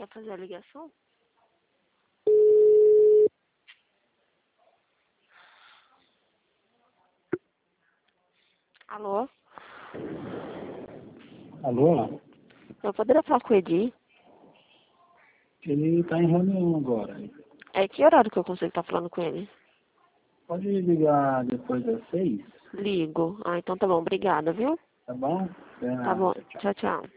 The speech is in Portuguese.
Quer fazer a ligação? Alô? Alô? Eu poderia falar com o Edi? Ele está em reunião agora. É que horário que eu consigo estar falando com ele? Pode ligar depois das 6, Ligo. Ah, então tá bom. Obrigada, viu? tá bom? Tá bom. Tchau, tchau. Tchau, tchau.